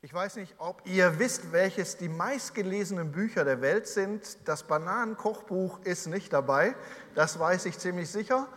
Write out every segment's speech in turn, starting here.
Ich weiß nicht, ob ihr wisst, welches die meistgelesenen Bücher der Welt sind. Das Bananenkochbuch ist nicht dabei, das weiß ich ziemlich sicher.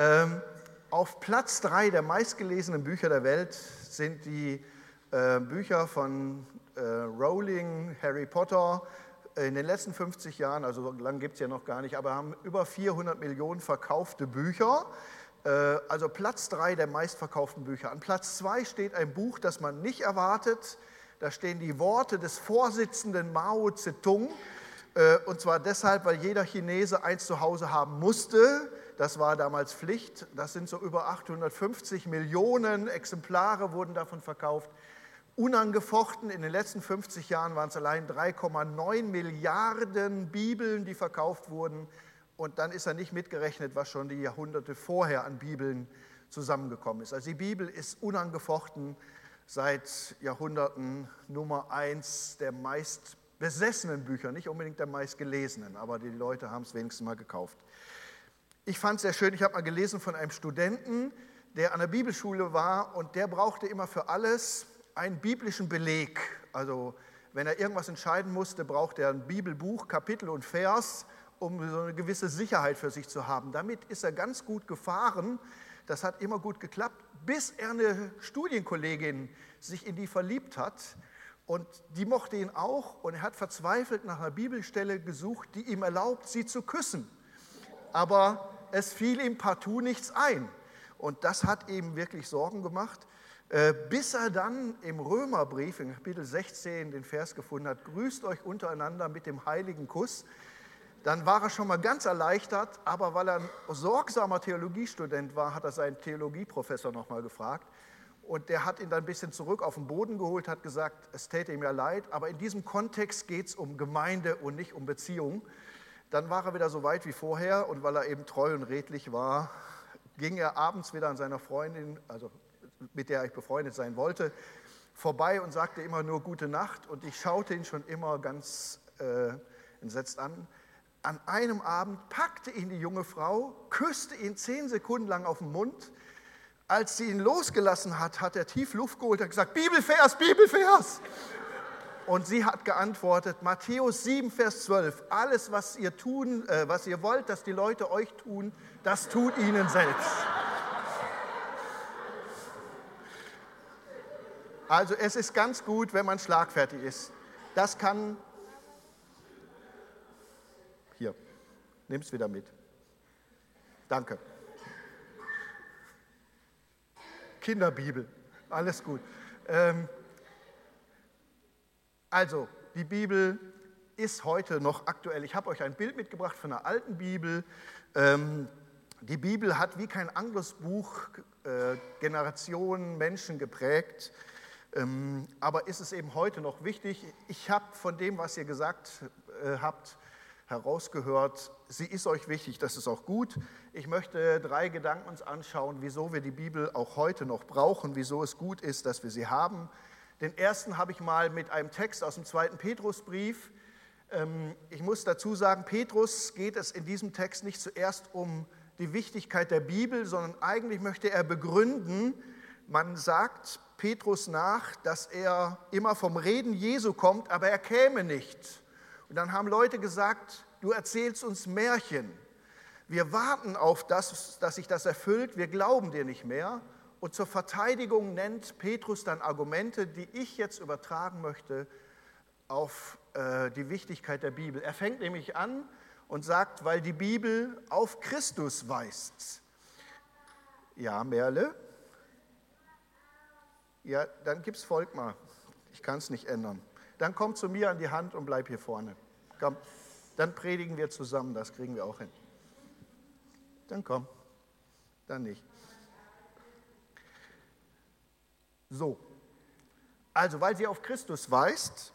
Auf Platz 3 der meistgelesenen Bücher der Welt sind die Bücher von Rowling, Harry Potter. In den letzten 50 Jahren, also so lange gibt es ja noch gar nicht, aber haben über 400 Millionen verkaufte Bücher. Also Platz 3 der meistverkauften Bücher. An Platz 2 steht ein Buch, das man nicht erwartet. Da stehen die Worte des Vorsitzenden Mao Zedong. Und zwar deshalb, weil jeder Chinese eins zu Hause haben musste. Das war damals Pflicht. Das sind so über 850 Millionen Exemplare wurden davon verkauft. Unangefochten, in den letzten 50 Jahren waren es allein 3,9 Milliarden Bibeln, die verkauft wurden. Und dann ist er nicht mitgerechnet, was schon die Jahrhunderte vorher an Bibeln zusammengekommen ist. Also die Bibel ist unangefochten seit Jahrhunderten Nummer 1 der meistbesessenen Bücher, nicht unbedingt der meistgelesenen, aber die Leute haben es wenigstens mal gekauft. Ich fand es sehr schön, ich habe mal gelesen von einem Studenten, der an der Bibelschule war und der brauchte immer für alles einen biblischen Beleg. Also wenn er irgendwas entscheiden musste, brauchte er ein Bibelbuch, Kapitel und Vers, um so eine gewisse Sicherheit für sich zu haben. Damit ist er ganz gut gefahren. Das hat immer gut geklappt, bis er eine Studienkollegin sich in die verliebt hat. Und die mochte ihn auch und er hat verzweifelt nach einer Bibelstelle gesucht, die ihm erlaubt, sie zu küssen. Aber es fiel ihm partout nichts ein. Und das hat ihm wirklich Sorgen gemacht, bis er dann im Römerbrief, in Kapitel 16, den Vers gefunden hat, grüßt euch untereinander mit dem heiligen Kuss. Dann war er schon mal ganz erleichtert, aber weil er ein sorgsamer Theologiestudent war, hat er seinen Theologieprofessor nochmal gefragt. Und der hat ihn dann ein bisschen zurück auf den Boden geholt, hat gesagt, es täte ihm ja leid, aber in diesem Kontext geht es um Gemeinde und nicht um Beziehung. Dann war er wieder so weit wie vorher und weil er eben treu und redlich war, ging er abends wieder an seiner Freundin, also mit der ich befreundet sein wollte, vorbei und sagte immer nur Gute Nacht. Und ich schaute ihn schon immer ganz entsetzt an. An einem Abend packte ihn die junge Frau, küsste ihn 10 Sekunden lang auf den Mund. Als sie ihn losgelassen hat, hat er tief Luft geholt und gesagt, Bibelvers, Bibelvers. Und sie hat geantwortet, Matthäus 7, Vers 12, alles, was ihr wollt, dass die Leute euch tun, das tut ihnen selbst. Also es ist ganz gut, wenn man schlagfertig ist. Das kann... Hier, nimm es wieder mit. Danke. Kinderbibel, alles gut. Also, die Bibel ist heute noch aktuell. Ich habe euch ein Bild mitgebracht von einer alten Bibel. Die Bibel hat wie kein anderes Buch Generationen, Menschen geprägt. Aber ist es eben heute noch wichtig? Ich habe von dem, was ihr gesagt habt, herausgehört, sie ist euch wichtig, das ist auch gut. Ich möchte 3 Gedanken uns anschauen, wieso wir die Bibel auch heute noch brauchen, wieso es gut ist, dass wir sie haben. Den ersten habe ich mal mit einem Text aus dem 2. Petrusbrief. Ich muss dazu sagen, Petrus geht es in diesem Text nicht zuerst um die Wichtigkeit der Bibel, sondern eigentlich möchte er begründen, man sagt Petrus nach, dass er immer vom Reden Jesu kommt, aber er käme nicht. Und dann haben Leute gesagt, du erzählst uns Märchen. Wir warten auf das, dass sich das erfüllt, wir glauben dir nicht mehr. Und zur Verteidigung nennt Petrus dann Argumente, die ich jetzt übertragen möchte auf die Wichtigkeit der Bibel. Er fängt nämlich an und sagt, weil die Bibel auf Christus weist. Ja, Merle? Ja, dann gib's Volk mal. Ich kann es nicht ändern. Dann komm zu mir an die Hand und bleib hier vorne. Komm, dann predigen wir zusammen, das kriegen wir auch hin. Dann komm, dann nicht. So, also weil sie auf Christus weist,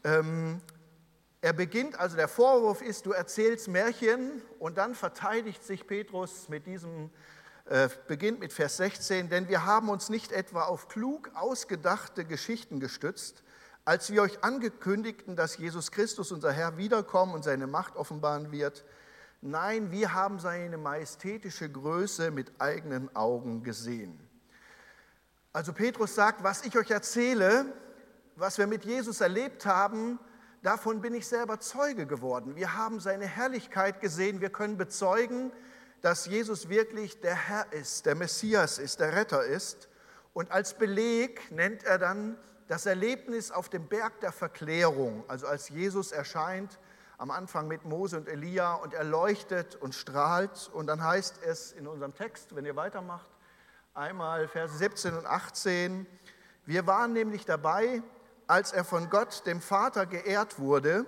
er beginnt, also der Vorwurf ist, du erzählst Märchen und dann verteidigt sich Petrus mit diesem, beginnt mit Vers 16, denn wir haben uns nicht etwa auf klug ausgedachte Geschichten gestützt, als wir euch angekündigten, dass Jesus Christus, unser Herr, wiederkommen und seine Macht offenbaren wird. Nein, wir haben seine majestätische Größe mit eigenen Augen gesehen. Also Petrus sagt, was ich euch erzähle, was wir mit Jesus erlebt haben, davon bin ich selber Zeuge geworden. Wir haben seine Herrlichkeit gesehen. Wir können bezeugen, dass Jesus wirklich der Herr ist, der Messias ist, der Retter ist. Und als Beleg nennt er dann das Erlebnis auf dem Berg der Verklärung, also als Jesus erscheint, am Anfang mit Mose und Elia und er leuchtet und strahlt. Und dann heißt es in unserem Text, wenn ihr weitermacht, einmal Verse 17 und 18, wir waren nämlich dabei, als er von Gott, dem Vater, geehrt wurde.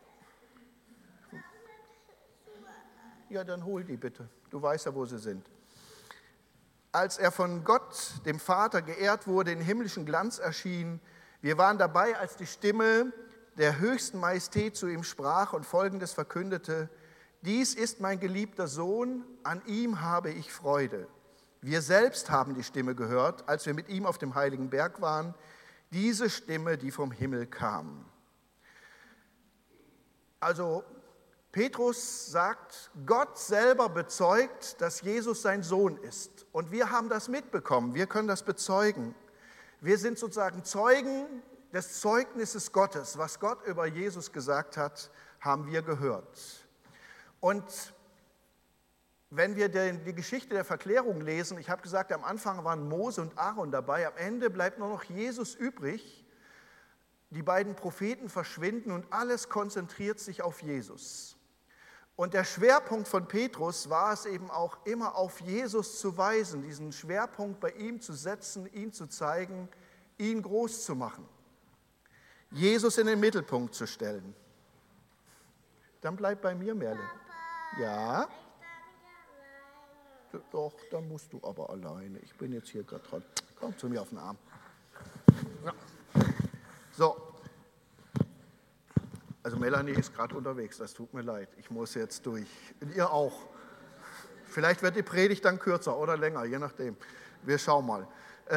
Ja, dann hol die bitte. Du weißt ja, wo sie sind. Als er von Gott, dem Vater, geehrt wurde, in himmlischen Glanz erschien. Wir waren dabei, als die Stimme der höchsten Majestät zu ihm sprach und Folgendes verkündete: Dies ist mein geliebter Sohn, an ihm habe ich Freude. Wir selbst haben die Stimme gehört, als wir mit ihm auf dem heiligen Berg waren, diese Stimme, die vom Himmel kam. Also Petrus sagt, Gott selber bezeugt, dass Jesus sein Sohn ist. Und wir haben das mitbekommen, wir können das bezeugen. Wir sind sozusagen Zeugen des Zeugnisses Gottes. Was Gott über Jesus gesagt hat, haben wir gehört. Und wenn wir die Geschichte der Verklärung lesen, ich habe gesagt, am Anfang waren Mose und Aaron dabei, am Ende bleibt nur noch Jesus übrig. Die beiden Propheten verschwinden und alles konzentriert sich auf Jesus. Und der Schwerpunkt von Petrus war es eben auch immer auf Jesus zu weisen, diesen Schwerpunkt bei ihm zu setzen, ihn zu zeigen, ihn groß zu machen, Jesus in den Mittelpunkt zu stellen. Dann bleib bei mir, Merle. Papa, Ja? Ich darf nicht alleine. Doch, dann musst du aber alleine. Ich bin jetzt hier gerade dran. Komm zu mir auf den Arm. Ja. So. Also Melanie ist gerade unterwegs, das tut mir leid. Ich muss jetzt durch. Und ihr auch. Vielleicht wird die Predigt dann kürzer oder länger, je nachdem. Wir schauen mal.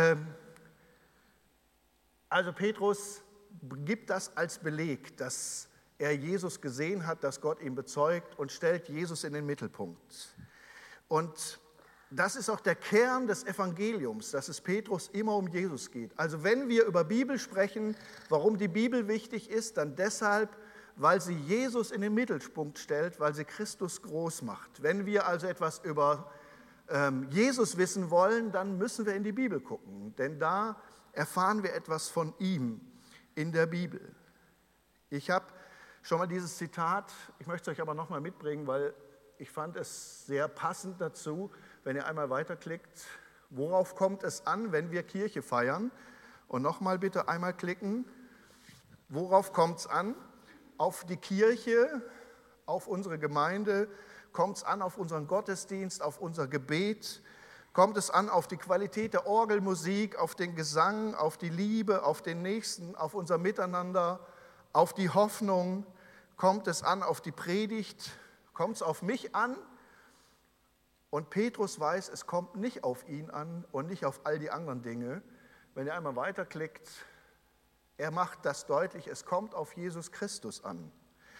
Also Petrus gibt das als Beleg, dass er Jesus gesehen hat, dass Gott ihn bezeugt und stellt Jesus in den Mittelpunkt. Und das ist auch der Kern des Evangeliums, dass es Petrus immer um Jesus geht. Also wenn wir über Bibel sprechen, warum die Bibel wichtig ist, dann deshalb, weil sie Jesus in den Mittelpunkt stellt, weil sie Christus groß macht. Wenn wir also etwas über Jesus wissen wollen, dann müssen wir in die Bibel gucken, denn da erfahren wir etwas von ihm in der Bibel. Ich habe schon mal dieses Zitat, ich möchte es euch aber nochmal mitbringen, weil ich fand es sehr passend dazu, wenn ihr einmal weiterklickt. Worauf kommt es an, wenn wir Kirche feiern? Und nochmal bitte einmal klicken. Worauf kommt es an? Auf die Kirche, auf unsere Gemeinde, kommt es an auf unseren Gottesdienst, auf unser Gebet, kommt es an auf die Qualität der Orgelmusik, auf den Gesang, auf die Liebe, auf den Nächsten, auf unser Miteinander, auf die Hoffnung, kommt es an auf die Predigt, kommt es auf mich an? Und Petrus weiß, es kommt nicht auf ihn an und nicht auf all die anderen Dinge. Wenn ihr einmal weiterklickt, er macht das deutlich, es kommt auf Jesus Christus an.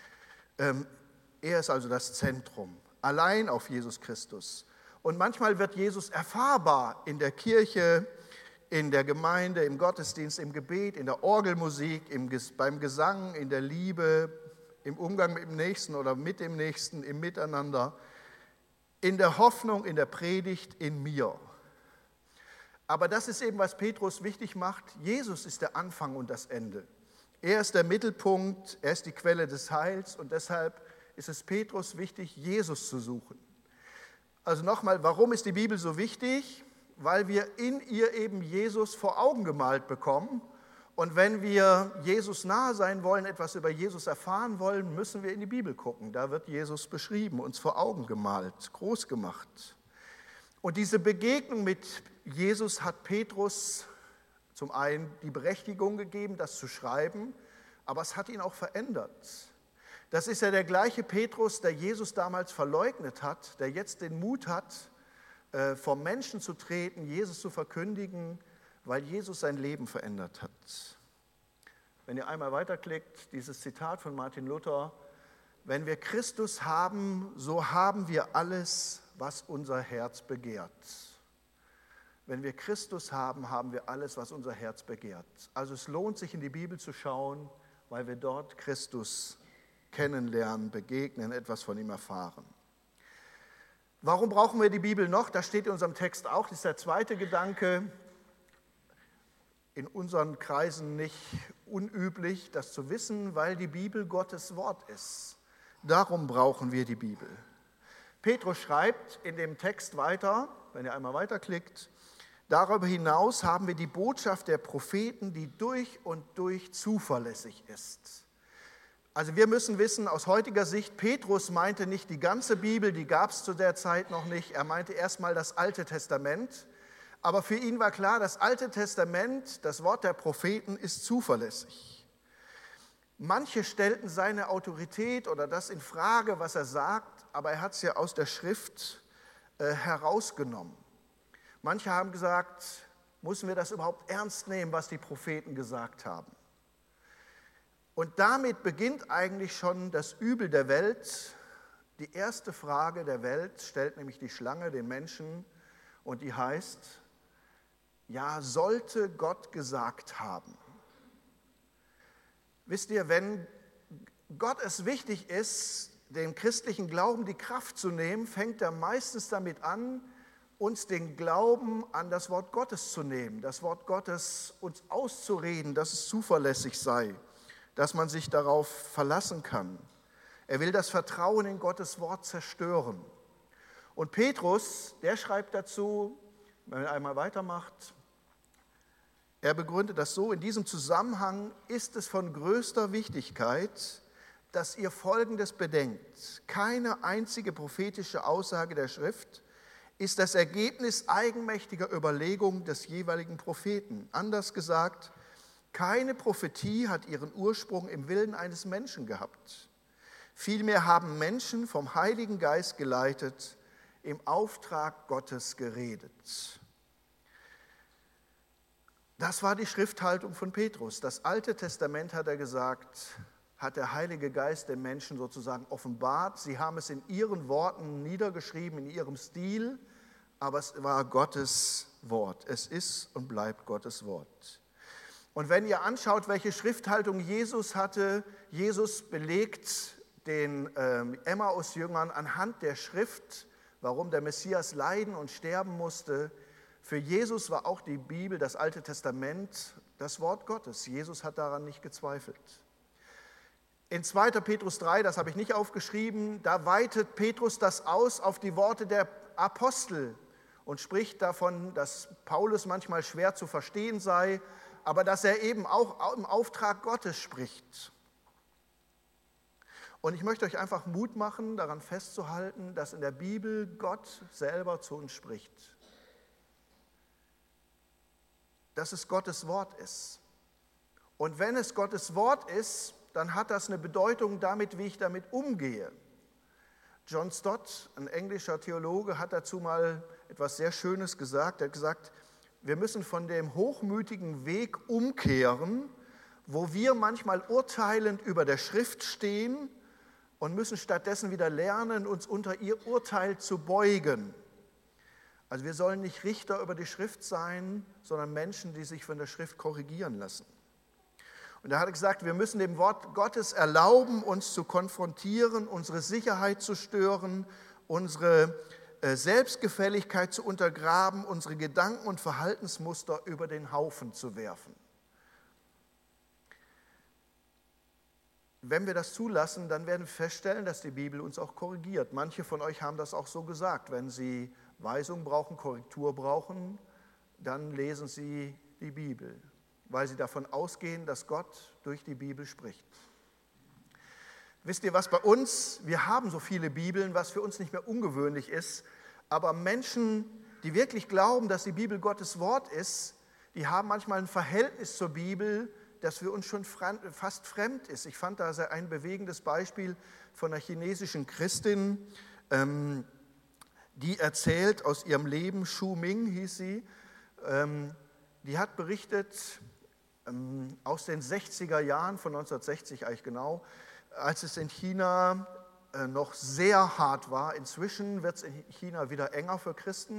Er ist also das Zentrum, allein auf Jesus Christus. Und manchmal wird Jesus erfahrbar in der Kirche, in der Gemeinde, im Gottesdienst, im Gebet, in der Orgelmusik, beim Gesang, in der Liebe, im Umgang mit dem Nächsten oder mit dem Nächsten, im Miteinander, in der Hoffnung, in der Predigt, in mir. Aber das ist eben, was Petrus wichtig macht. Jesus ist der Anfang und das Ende. Er ist der Mittelpunkt, er ist die Quelle des Heils und deshalb ist es Petrus wichtig, Jesus zu suchen. Also nochmal, warum ist die Bibel so wichtig? Weil wir in ihr eben Jesus vor Augen gemalt bekommen. Und wenn wir Jesus nahe sein wollen, etwas über Jesus erfahren wollen, müssen wir in die Bibel gucken. Da wird Jesus beschrieben, uns vor Augen gemalt, groß gemacht. Und diese Begegnung mit Jesus hat Petrus zum einen die Berechtigung gegeben, das zu schreiben, aber es hat ihn auch verändert. Das ist ja der gleiche Petrus, der Jesus damals verleugnet hat, der jetzt den Mut hat, vor Menschen zu treten, Jesus zu verkündigen, weil Jesus sein Leben verändert hat. Wenn ihr einmal weiterklickt, dieses Zitat von Martin Luther: Wenn wir Christus haben, so haben wir alles, was unser Herz begehrt. Wenn wir Christus haben, haben wir alles, was unser Herz begehrt. Also es lohnt sich, in die Bibel zu schauen, weil wir dort Christus kennenlernen, begegnen, etwas von ihm erfahren. Warum brauchen wir die Bibel noch? Das steht in unserem Text auch, das ist der zweite Gedanke. In unseren Kreisen nicht unüblich, das zu wissen, weil die Bibel Gottes Wort ist. Darum brauchen wir die Bibel. Petrus schreibt in dem Text weiter, wenn ihr einmal weiterklickt, darüber hinaus haben wir die Botschaft der Propheten, die durch und durch zuverlässig ist. Also wir müssen wissen, aus heutiger Sicht, Petrus meinte nicht die ganze Bibel, die gab es zu der Zeit noch nicht. Er meinte erstmal das Alte Testament. Aber für ihn war klar, das Alte Testament, das Wort der Propheten, ist zuverlässig. Manche stellten seine Autorität oder das in Frage, was er sagt, aber er hat es ja aus der Schrift herausgenommen. Manche haben gesagt, müssen wir das überhaupt ernst nehmen, was die Propheten gesagt haben? Und damit beginnt eigentlich schon das Übel der Welt. Die erste Frage der Welt stellt nämlich die Schlange den Menschen und die heißt, ja, sollte Gott gesagt haben? Wisst ihr, wenn Gott es wichtig ist, dem christlichen Glauben die Kraft zu nehmen, fängt er meistens damit an, uns den Glauben an das Wort Gottes zu nehmen, das Wort Gottes uns auszureden, dass es zuverlässig sei, dass man sich darauf verlassen kann. Er will das Vertrauen in Gottes Wort zerstören. Und Petrus, der schreibt dazu, wenn er einmal weitermacht, er begründet das so, in diesem Zusammenhang ist es von größter Wichtigkeit, dass ihr Folgendes bedenkt. Keine einzige prophetische Aussage der Schrift ist das Ergebnis eigenmächtiger Überlegungen des jeweiligen Propheten. Anders gesagt, keine Prophetie hat ihren Ursprung im Willen eines Menschen gehabt. Vielmehr haben Menschen vom Heiligen Geist geleitet, im Auftrag Gottes geredet. Das war die Schrifthaltung von Petrus. Das Alte Testament, hat er gesagt, hat der Heilige Geist den Menschen sozusagen offenbart. Sie haben es in ihren Worten niedergeschrieben, in ihrem Stil, aber es war Gottes Wort. Es ist und bleibt Gottes Wort. Und wenn ihr anschaut, welche Schrifthaltung Jesus hatte, Jesus belegt den Emmaus-Jüngern anhand der Schrift, warum der Messias leiden und sterben musste. Für Jesus war auch die Bibel, das Alte Testament, das Wort Gottes. Jesus hat daran nicht gezweifelt. In 2. Petrus 3, das habe ich nicht aufgeschrieben, da weitet Petrus das aus auf die Worte der Apostel und spricht davon, dass Paulus manchmal schwer zu verstehen sei, aber dass er eben auch im Auftrag Gottes spricht. Und ich möchte euch einfach Mut machen, daran festzuhalten, dass in der Bibel Gott selber zu uns spricht. Dass es Gottes Wort ist. Und wenn es Gottes Wort ist, dann hat das eine Bedeutung damit, wie ich damit umgehe. John Stott, ein englischer Theologe, hat dazu mal etwas sehr Schönes gesagt. Er hat gesagt, wir müssen von dem hochmütigen Weg umkehren, wo wir manchmal urteilend über der Schrift stehen und müssen stattdessen wieder lernen, uns unter ihr Urteil zu beugen. Also wir sollen nicht Richter über die Schrift sein, sondern Menschen, die sich von der Schrift korrigieren lassen. Und er hat gesagt, wir müssen dem Wort Gottes erlauben, uns zu konfrontieren, unsere Sicherheit zu stören, unsere Selbstgefälligkeit zu untergraben, unsere Gedanken und Verhaltensmuster über den Haufen zu werfen. Wenn wir das zulassen, dann werden wir feststellen, dass die Bibel uns auch korrigiert. Manche von euch haben das auch so gesagt. Wenn sie Weisung brauchen, Korrektur brauchen, dann lesen sie die Bibel, weil sie davon ausgehen, dass Gott durch die Bibel spricht. Wisst ihr, was bei uns, wir haben so viele Bibeln, was für uns nicht mehr ungewöhnlich ist, aber Menschen, die wirklich glauben, dass die Bibel Gottes Wort ist, die haben manchmal ein Verhältnis zur Bibel, das für uns schon fast fremd ist. Ich fand da ein bewegendes Beispiel von einer chinesischen Christin, die erzählt aus ihrem Leben, Shu Ming hieß sie, die hat berichtet aus den 60er Jahren, von 1960 eigentlich genau, als es in China noch sehr hart war. Inzwischen wird es in China wieder enger für Christen,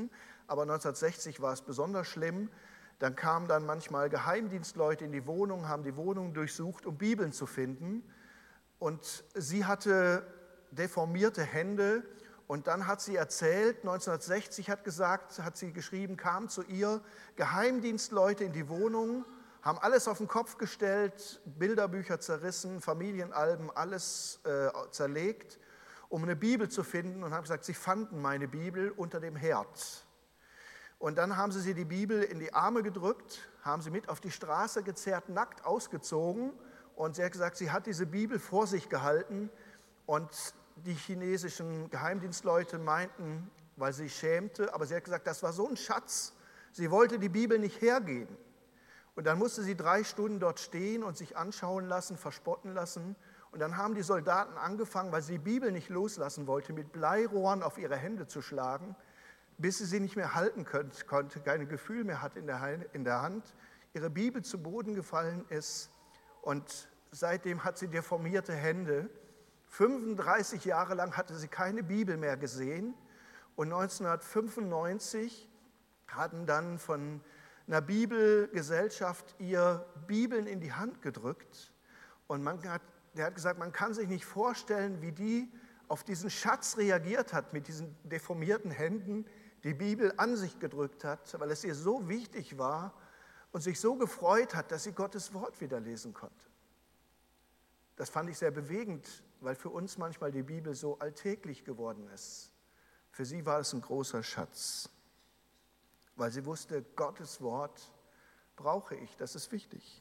aber 1960 war es besonders schlimm. Dann kamen dann manchmal Geheimdienstleute in die Wohnung, haben die Wohnung durchsucht, um Bibeln zu finden. Und sie hatte deformierte Hände. Und dann hat sie erzählt, 1960 hat sie geschrieben, kamen zu ihr Geheimdienstleute in die Wohnung, haben alles auf den Kopf gestellt, Bilderbücher zerrissen, Familienalben, alles zerlegt, um eine Bibel zu finden, und haben gesagt, sie fanden meine Bibel unter dem Herd. Und dann haben sie die Bibel in die Arme gedrückt, haben sie mit auf die Straße gezerrt, nackt ausgezogen, und sie hat gesagt, sie hat diese Bibel vor sich gehalten, und die chinesischen Geheimdienstleute meinten, weil sie sich schämte, aber sie hat gesagt, das war so ein Schatz, sie wollte die Bibel nicht hergeben. Und dann musste sie 3 Stunden dort stehen und sich anschauen lassen, verspotten lassen. Und dann haben die Soldaten angefangen, weil sie die Bibel nicht loslassen wollte, mit Bleirohren auf ihre Hände zu schlagen, bis sie nicht mehr halten konnte, kein Gefühl mehr hat in der Hand, ihre Bibel zu Boden gefallen ist, und seitdem hat sie deformierte Hände. 35 Jahre lang hatte sie keine Bibel mehr gesehen, und 1995 hatten dann von einer Bibelgesellschaft ihr Bibeln in die Hand gedrückt, und der hat gesagt, man kann sich nicht vorstellen, wie die auf diesen Schatz reagiert hat, mit diesen deformierten Händen die Bibel an sich gedrückt hat, weil es ihr so wichtig war und sich so gefreut hat, dass sie Gottes Wort wieder lesen konnte. Das fand ich sehr bewegend, weil für uns manchmal die Bibel so alltäglich geworden ist. Für sie war es ein großer Schatz, weil sie wusste, Gottes Wort brauche ich, das ist wichtig.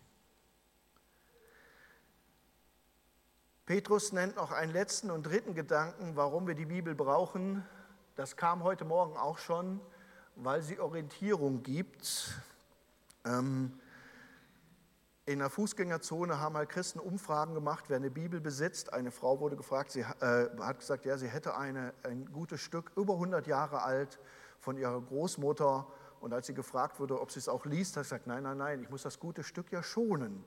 Petrus nennt noch einen letzten und dritten Gedanken, warum wir die Bibel brauchen. Das kam heute Morgen auch schon, weil sie Orientierung gibt. In der Fußgängerzone haben halt Christen Umfragen gemacht, wer eine Bibel besitzt. Eine Frau wurde gefragt, sie hat gesagt, ja, sie hätte ein gutes Stück, über 100 Jahre alt, von ihrer Großmutter. Und als sie gefragt wurde, ob sie es auch liest, hat sie gesagt, nein, ich muss das gute Stück ja schonen.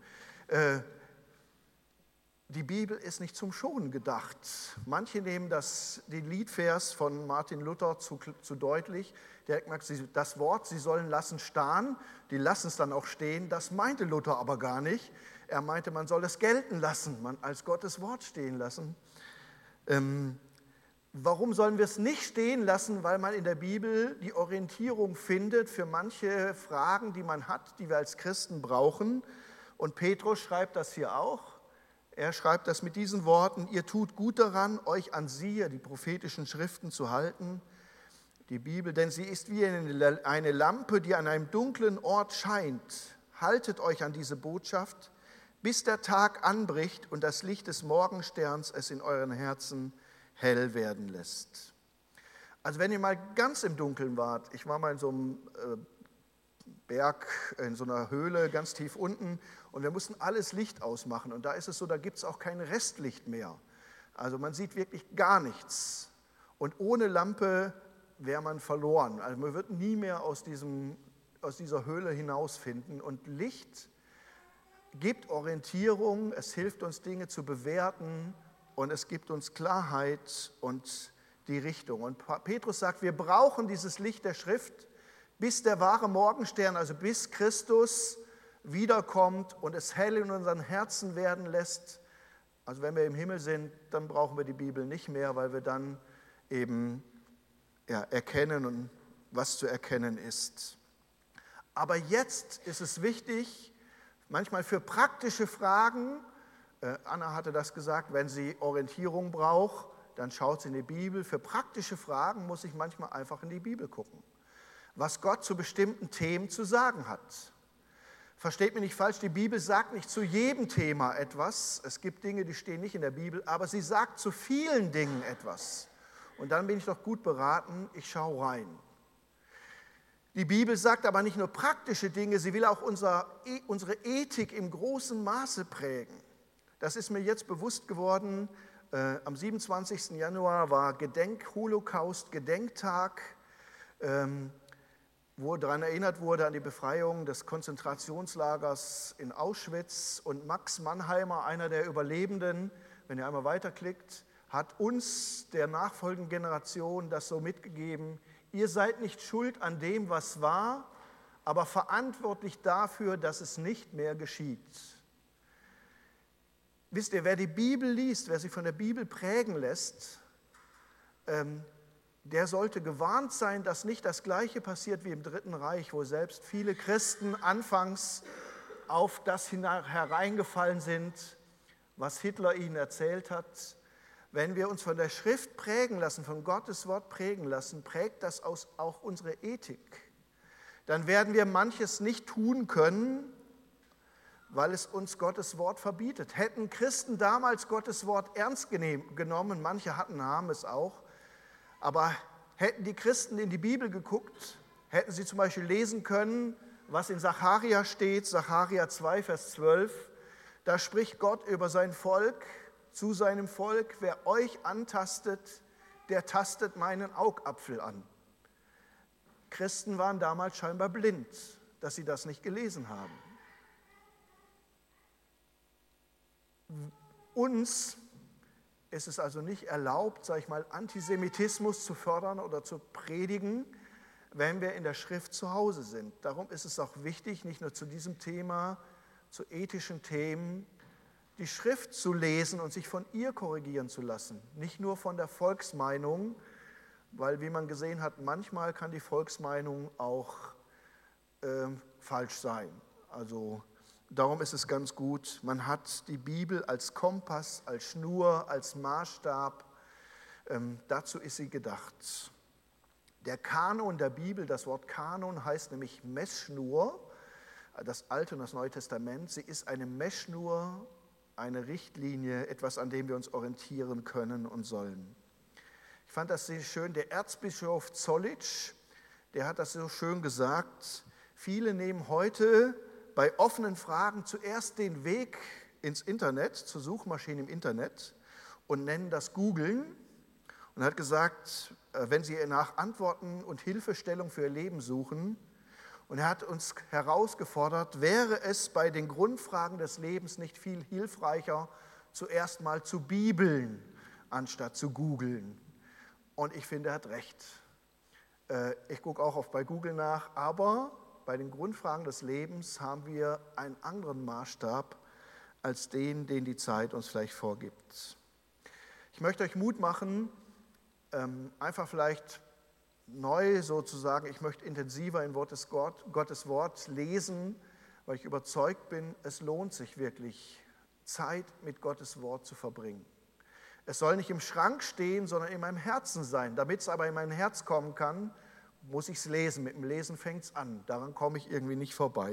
Die Bibel ist nicht zum Schonen gedacht. Manche nehmen den Liedvers von Martin Luther zu deutlich. Der hat gesagt, das Wort, sie sollen lassen starren, die lassen es dann auch stehen. Das meinte Luther aber gar nicht. Er meinte, man soll es gelten lassen, man als Gottes Wort stehen lassen. Warum sollen wir es nicht stehen lassen? Weil man in der Bibel die Orientierung findet für manche Fragen, die man hat, die wir als Christen brauchen. Und Petrus schreibt das hier auch. Er schreibt das mit diesen Worten, ihr tut gut daran, euch an sie, die prophetischen Schriften, zu halten, die Bibel, denn sie ist wie eine Lampe, die an einem dunklen Ort scheint. Haltet euch an diese Botschaft, bis der Tag anbricht und das Licht des Morgensterns es in euren Herzen hell werden lässt. Also wenn ihr mal ganz im Dunkeln wart, ich war mal in so einem Berg, in so einer Höhle ganz tief unten, und wir mussten alles Licht ausmachen, und da ist es so, da gibt es auch kein Restlicht mehr. Also man sieht wirklich gar nichts, und ohne Lampe wäre man verloren. Also man wird nie mehr aus dieser Höhle hinausfinden, und Licht gibt Orientierung, es hilft uns Dinge zu bewerten, und es gibt uns Klarheit und die Richtung. Und Petrus sagt, wir brauchen dieses Licht der Schrift, bis der wahre Morgenstern, also bis Christus wiederkommt und es hell in unseren Herzen werden lässt. Also wenn wir im Himmel sind, dann brauchen wir die Bibel nicht mehr, weil wir dann eben erkennen, was zu erkennen ist. Aber jetzt ist es wichtig, manchmal für praktische Fragen, Anna hatte das gesagt, wenn sie Orientierung braucht, dann schaut sie in die Bibel. Für praktische Fragen muss ich manchmal einfach in die Bibel gucken, was Gott zu bestimmten Themen zu sagen hat. Versteht mich nicht falsch, die Bibel sagt nicht zu jedem Thema etwas. Es gibt Dinge, die stehen nicht in der Bibel, aber sie sagt zu vielen Dingen etwas. Und dann bin ich doch gut beraten, ich schaue rein. Die Bibel sagt aber nicht nur praktische Dinge, sie will auch unsere Ethik im großen Maße prägen. Das ist mir jetzt bewusst geworden. Am 27. Januar war Holocaust-Gedenktag, wo daran erinnert wurde an die Befreiung des Konzentrationslagers in Auschwitz. Und Max Mannheimer, einer der Überlebenden, wenn ihr einmal weiterklickt, hat uns, der nachfolgenden Generation, das so mitgegeben: ihr seid nicht schuld an dem, was war, aber verantwortlich dafür, dass es nicht mehr geschieht. Wisst ihr, wer die Bibel liest, wer sich von der Bibel prägen lässt, der sollte gewarnt sein, dass nicht das Gleiche passiert wie im Dritten Reich, wo selbst viele Christen anfangs auf das hereingefallen sind, was Hitler ihnen erzählt hat. Wenn wir uns von der Schrift prägen lassen, von Gottes Wort prägen lassen, prägt das auch unsere Ethik. Dann werden wir manches nicht tun können, weil es uns Gottes Wort verbietet. Hätten Christen damals Gottes Wort ernst genommen, manche haben es auch, aber hätten die Christen in die Bibel geguckt, hätten sie zum Beispiel lesen können, was in Sacharja steht, Sacharja 2, Vers 12, da spricht Gott über sein Volk, zu seinem Volk: Wer euch antastet, der tastet meinen Augapfel an. Christen waren damals scheinbar blind, dass sie das nicht gelesen haben. Uns ist es also nicht erlaubt, sage ich mal, Antisemitismus zu fördern oder zu predigen, wenn wir in der Schrift zu Hause sind. Darum ist es auch wichtig, nicht nur zu diesem Thema, zu ethischen Themen, die Schrift zu lesen und sich von ihr korrigieren zu lassen. Nicht nur von der Volksmeinung, weil, wie man gesehen hat, manchmal kann die Volksmeinung auch falsch sein. Also darum ist es ganz gut, man hat die Bibel als Kompass, als Schnur, als Maßstab. Dazu ist sie gedacht. Der Kanon der Bibel, das Wort Kanon heißt nämlich Messschnur, das Alte und das Neue Testament. Sie ist eine Messschnur, eine Richtlinie, etwas, an dem wir uns orientieren können und sollen. Ich fand das sehr schön, der Erzbischof Zollitsch, der hat das so schön gesagt: Viele nehmen heute bei offenen Fragen zuerst den Weg ins Internet, zur Suchmaschine im Internet, und nennen das Googlen. Und er hat gesagt, wenn sie nach Antworten und Hilfestellung für ihr Leben suchen, und er hat uns herausgefordert, wäre es bei den Grundfragen des Lebens nicht viel hilfreicher, zuerst mal zu bibeln, anstatt zu googeln. Und ich finde, er hat recht. Ich gucke auch oft bei Google nach, aber bei den Grundfragen des Lebens haben wir einen anderen Maßstab als den die Zeit uns vielleicht vorgibt. Ich möchte euch Mut machen, einfach vielleicht neu sozusagen, ich möchte intensiver in Gottes Wort lesen, weil ich überzeugt bin, es lohnt sich wirklich, Zeit mit Gottes Wort zu verbringen. Es soll nicht im Schrank stehen, sondern in meinem Herzen sein. Damit es aber in mein Herz kommen kann, muss ich es lesen. Mit dem Lesen fängt es an. Daran komme ich irgendwie nicht vorbei.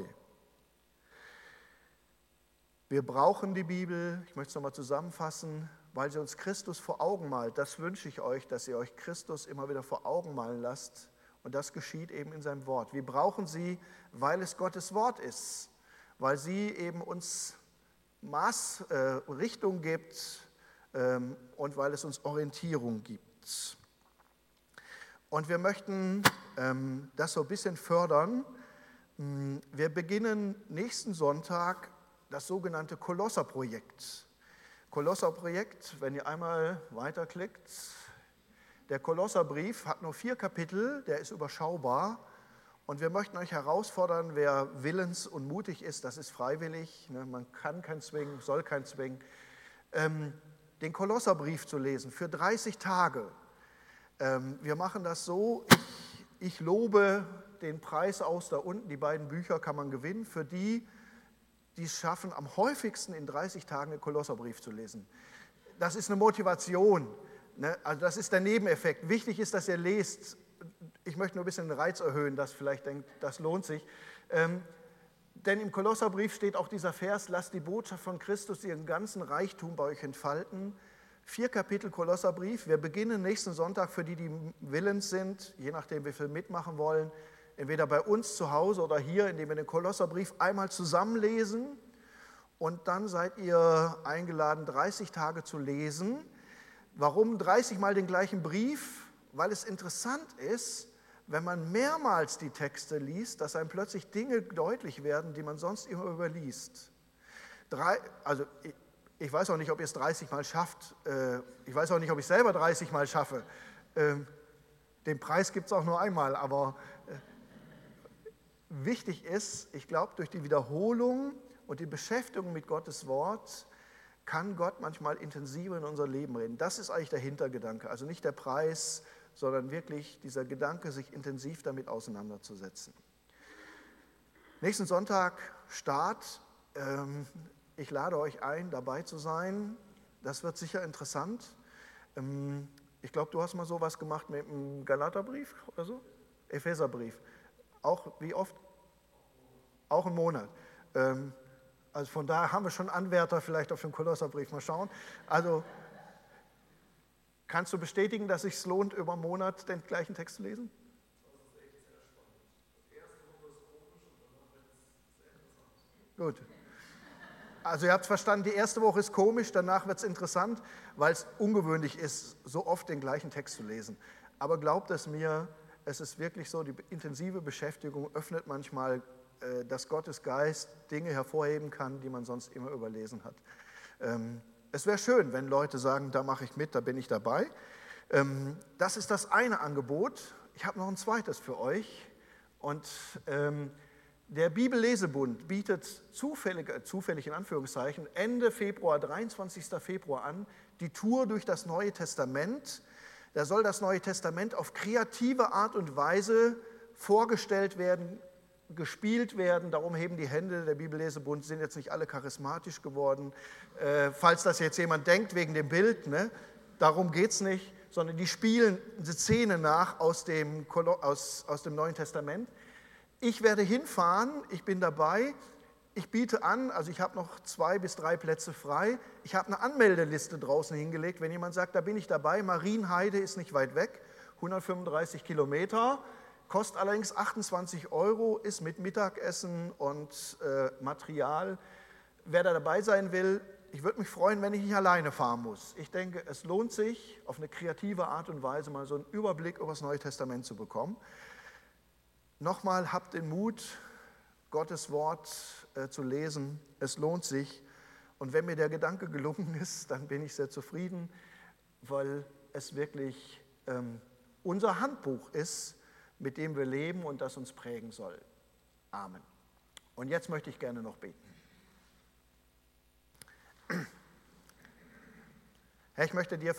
Wir brauchen die Bibel, ich möchte es nochmal zusammenfassen, weil sie uns Christus vor Augen malt. Das wünsche ich euch, dass ihr euch Christus immer wieder vor Augen malen lasst. Und das geschieht eben in seinem Wort. Wir brauchen sie, weil es Gottes Wort ist, weil sie eben uns Richtung gibt und weil es uns Orientierung gibt. Und wir möchten das so ein bisschen fördern. Wir beginnen nächsten Sonntag das sogenannte Kolosserprojekt. Kolosserprojekt, wenn ihr einmal weiterklickt. Der Kolosserbrief hat nur 4 Kapitel, der ist überschaubar. Und wir möchten euch herausfordern, wer willens und mutig ist, das ist freiwillig, ne? Man kann keinen zwingen, soll keinen zwingen, den Kolosserbrief zu lesen für 30 Tage. Wir machen das so, ich lobe den Preis aus da unten, die beiden Bücher kann man gewinnen, für die es schaffen, am häufigsten in 30 Tagen den Kolosserbrief zu lesen. Das ist eine Motivation, ne? Also das ist der Nebeneffekt. Wichtig ist, dass ihr lest. Ich möchte nur ein bisschen den Reiz erhöhen, dass vielleicht denkt, das lohnt sich. Denn im Kolosserbrief steht auch dieser Vers: Lasst die Botschaft von Christus ihren ganzen Reichtum bei euch entfalten. 4 Kapitel Kolosserbrief. Wir beginnen nächsten Sonntag für die willens sind, je nachdem, wie viel mitmachen wollen, entweder bei uns zu Hause oder hier, indem wir den Kolosserbrief einmal zusammenlesen. Und dann seid ihr eingeladen, 30 Tage zu lesen. Warum 30 Mal den gleichen Brief? Weil es interessant ist, wenn man mehrmals die Texte liest, dass einem plötzlich Dinge deutlich werden, die man sonst immer überliest. Ich weiß auch nicht, ob ihr es 30 Mal schafft. Ich weiß auch nicht, ob ich es selber 30 Mal schaffe. Den Preis gibt es auch nur einmal, aber wichtig ist, ich glaube, durch die Wiederholung und die Beschäftigung mit Gottes Wort kann Gott manchmal intensiver in unser Leben reden. Das ist eigentlich der Hintergedanke. Also nicht der Preis, sondern wirklich dieser Gedanke, sich intensiv damit auseinanderzusetzen. Nächsten Sonntag Start. Ich lade euch ein, dabei zu sein. Das wird sicher interessant. Ich glaube, du hast mal sowas gemacht mit dem Galaterbrief oder so? Epheserbrief. Auch wie oft? Auch einen Monat. Also von daher haben wir schon Anwärter vielleicht auf den Kolosserbrief. Mal schauen. Also kannst du bestätigen, dass es sich lohnt, über einen Monat den gleichen Text zu lesen? Das ist echt sehr spannend. Das erste Woche ist komisch und danach wird es sehr interessant. Gut. Also ihr habt verstanden, die erste Woche ist komisch, danach wird es interessant, weil es ungewöhnlich ist, so oft den gleichen Text zu lesen. Aber glaubt es mir, es ist wirklich so, die intensive Beschäftigung öffnet manchmal, dass Gottes Geist Dinge hervorheben kann, die man sonst immer überlesen hat. Es wäre schön, wenn Leute sagen, da mache ich mit, da bin ich dabei. Das ist das eine Angebot. Ich habe noch ein zweites für euch. Und der Bibellesebund bietet zufällig in Anführungszeichen, Ende Februar, 23. Februar an, die Tour durch das Neue Testament. Da soll das Neue Testament auf kreative Art und Weise vorgestellt werden, gespielt werden. Darum heben die Hände. Der Bibellesebund sind jetzt nicht alle charismatisch geworden. Falls das jetzt jemand denkt wegen dem Bild, ne? Darum geht es nicht, sondern die spielen eine Szene nach aus dem Neuen Testament. Ich werde hinfahren, ich bin dabei, ich biete an, also ich habe noch 2 bis 3 Plätze frei. Ich habe eine Anmeldeliste draußen hingelegt, wenn jemand sagt, da bin ich dabei. Marienheide ist nicht weit weg, 135 Kilometer, kostet allerdings 28 €, ist mit Mittagessen und Material. Wer da dabei sein will, ich würde mich freuen, wenn ich nicht alleine fahren muss. Ich denke, es lohnt sich, auf eine kreative Art und Weise mal so einen Überblick über das Neue Testament zu bekommen. Nochmal, habt den Mut, Gottes Wort zu lesen. Es lohnt sich. Und wenn mir der Gedanke gelungen ist, dann bin ich sehr zufrieden, weil es wirklich unser Handbuch ist, mit dem wir leben und das uns prägen soll. Amen. Und jetzt möchte ich gerne noch beten. Herr, ich möchte dir